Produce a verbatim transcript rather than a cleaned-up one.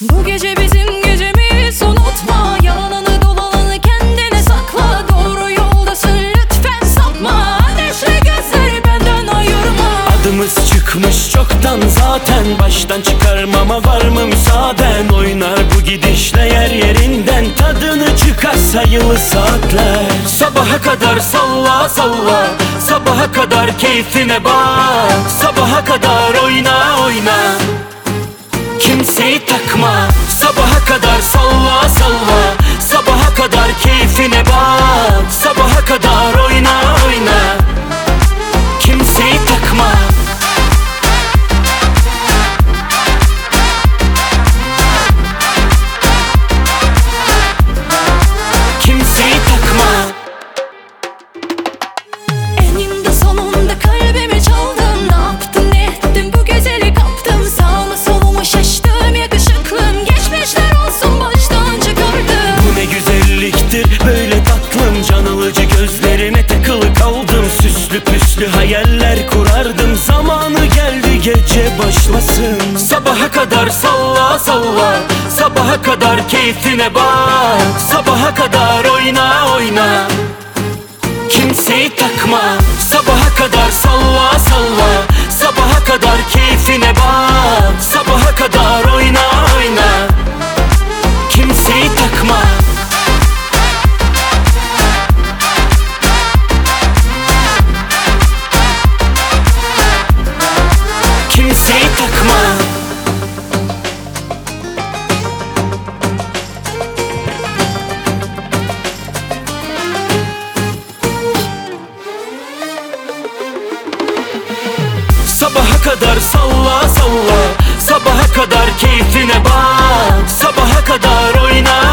Bu gece bizim gecemiz, unutma. Yalanını dolanını kendine sakla. Doğru yoldasın, lütfen sapma. Ateşli gözleri benden ayırma. Adımız çıkmış çoktan zaten, baştan çıkarmama var mı müsaaden? Oynar bu gidişle yer yerinden, tadını çıkar sayılı saatler. Sabaha kadar salla salla, sabaha kadar keyfine bak. Sabaha kadar oyna oyna, kimseyi takma. Sabaha kadar salla salla, sabaha kadar keyfine bak. Sabaha kadar oyna oyna, kimseyi takma. Kimseyi takma. Eninde sonunda kalbimi çaldın. Ne yaptın ne ettin, bu güzeli kaptım. Sağımı solumu şaştım, yakışıklım. Geçmişler olsun baştan çıkardım. Bu ne güzelliktir böyle tatlım, can alıcı gözlerine takılı kaldım. Süslü püslü hayaller kurardım, zamanı geldi gece başlasın. Sabaha kadar salla salla, sabaha kadar keyfine bak. Sabaha kadar oyna oyna, kimseyi takma. Sabaha kadar salla salla, sabaha kadar keyfine bak. Sabaha kadar oyna oyna, kimseyi takma. Kimseyi takma. Sabaha kadar salla salla, sabaha kadar keyfine bak. Sabaha kadar oyna